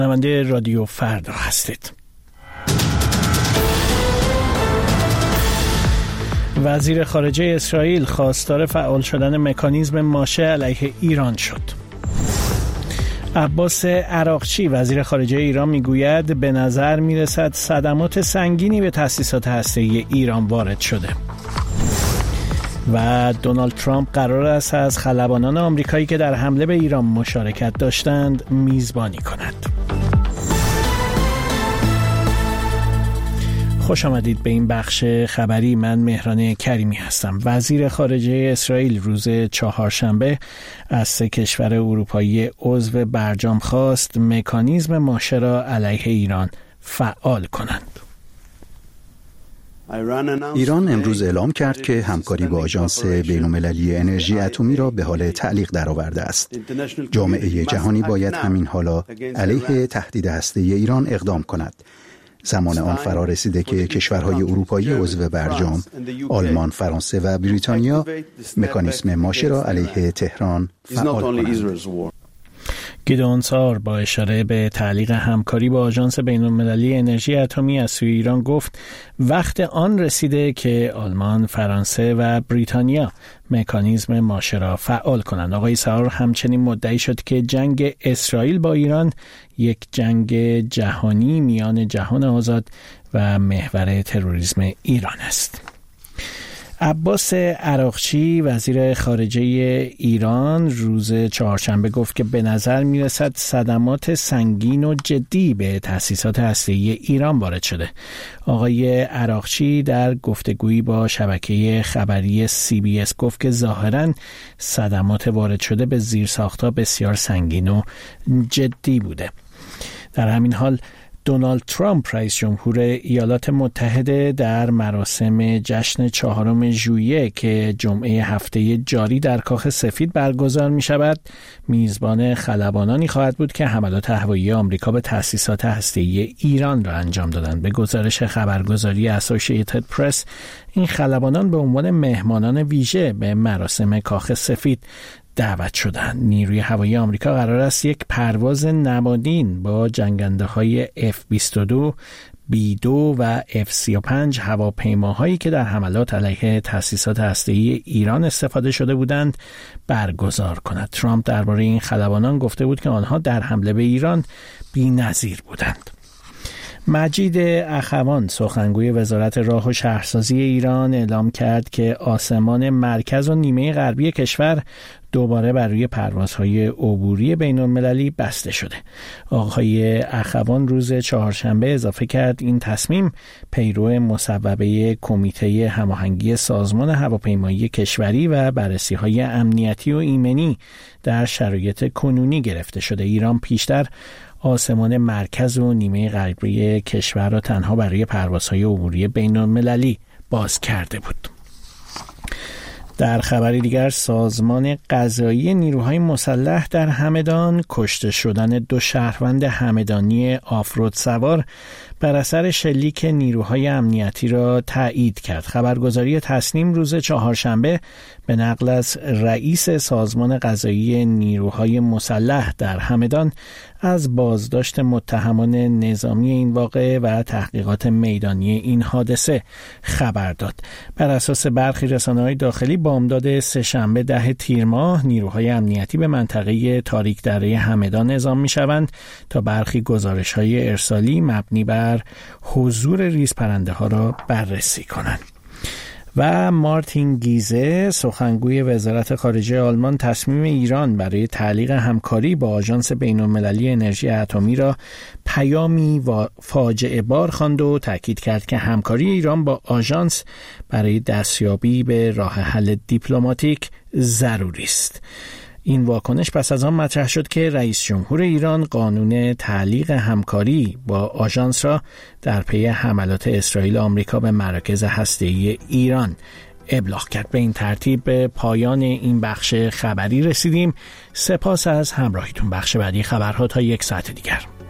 شنونده رادیو فردا هستید. وزیر خارجه اسرائیل خواستار فعال شدن مکانیزم ماشه علیه ایران شد. عباس عراقچی وزیر خارجه ایران میگوید به نظر میرسد صدمات سنگینی به تأسیسات هسته‌ای ایران وارد شده. و دونالد ترامپ قرار است از خلبانان آمریکایی که در حمله به ایران مشارکت داشتند میزبانی کند. خوش آمدید به این بخش خبری. من مهران کریمی هستم. وزیر خارجه اسرائیل روز چهارشنبه از 3 کشور اروپایی عضو برجام خواست مکانیزم ماشه را علیه ایران فعال کنند. ایران امروز اعلام کرد که همکاری با آژانس بین‌المللی انرژی اتمی را به حال تعلیق درآورده است. جامعه جهانی باید همین حالا علیه تهدید هسته‌ای ایران اقدام کند. زمان آن فرا رسیده که کشورهای اروپایی عضو برجام، آلمان، فرانسه و بریتانیا مکانیزم ماشه را علیه تهران فعال کنند. گیدئون سار با اشاره به تعلیق همکاری با آژانس بین‌المللی انرژی اتمی از سوی ایران گفت وقت آن رسیده که آلمان، فرانسه و بریتانیا مکانیزم ماشه را فعال کنند. آقای سار همچنین مدعی شد که جنگ اسرائیل با ایران یک جنگ جهانی میان جهان آزاد و محور تروریسم ایران است. عباس عراقچی وزیر خارجه ایران روز چهارشنبه گفت که به نظر میرسد صدمات سنگین و جدی به تأسیسات هسته‌ای ایران وارد شده. آقای عراقچی در گفتگویی با شبکه خبری CBS گفت که ظاهراً صدمات وارد شده به زیرساخت‌ها بسیار سنگین و جدی بوده. در همین حال دونالد ترامپ رئیس جمهور ایالات متحده در مراسم جشن 4 ژوئیه که جمعه هفته جاری در کاخ سفید برگزار می شود میزبان خلبانانی خواهد بود که حملات هوایی آمریکا به تأسیسات هسته‌ای ایران را انجام دادند. به گزارش خبرگزاری اسوسییتد پرس این خلبانان به عنوان مهمانان ویژه به مراسم کاخ سفید دعوت شدند. نیروی هوایی آمریکا قرار است یک پرواز نمادین با جنگنده‌های F-22 B-2 و F-35 هواپیماهایی که در حملات علیه تأسیسات هسته‌ای ایران استفاده شده بودند برگزار کند. ترامپ درباره این خلبانان گفته بود که آنها در حمله به ایران بی‌نظیر بودند. مجید اخوان سخنگوی وزارت راه و شهرسازی ایران اعلام کرد که آسمان مرکز و نیمه غربی کشور دوباره برای پروازهای عبوری بین‌المللی بسته شده. آقای اخوان روز چهارشنبه اضافه کرد این تصمیم پیرو مصوبه کمیته هماهنگی سازمان هواپیمایی کشوری و بررسی‌های امنیتی و ایمنی در شرایط کنونی گرفته شده. ایران پیشتر آسمان مرکز و نیمه غربی کشور را تنها برای پروازهای عبوری بین‌المللی باز کرده بود. در خبری دیگر سازمان قضایی نیروهای مسلح در همدان کشته شدن 2 شهروند همدانی آفرود سوار بر اثر شلیک نیروهای امنیتی را تایید کرد. خبرگزاری تسنیم روز چهارشنبه به نقل از رئیس سازمان قضایی نیروهای مسلح در همدان از بازداشت متهمان نظامی این واقعه و تحقیقات میدانی این حادثه خبر داد. بر اساس برخی رسانه‌های داخلی بامداد سه‌شنبه 10 تیر ماه نیروهای امنیتی به منطقه تاریک دره همدان اعزام می‌شوند تا برخی گزارش‌های ارسالی مبنی بر حضور ریزپرنده‌ها را بررسی کنند. و مارتین گیزه سخنگوی وزارت خارجه آلمان تصمیم ایران برای تعلیق همکاری با آژانس بین‌المللی انرژی اتمی را پیامی فاجعه بار خواند و تاکید کرد که همکاری ایران با آژانس برای دستیابی به راه حل دیپلماتیک ضروری است. این واکنش پس از آن مطرح شد که رئیس جمهور ایران قانون تعلیق همکاری با آژانس را در پی حملات اسرائیل و آمریکا به مراکز هسته‌ای ایران ابلاغ کرد. به این ترتیب به پایان این بخش خبری رسیدیم. سپاس از همراهیتون. بخش بعدی خبرها تا 1 ساعت دیگر.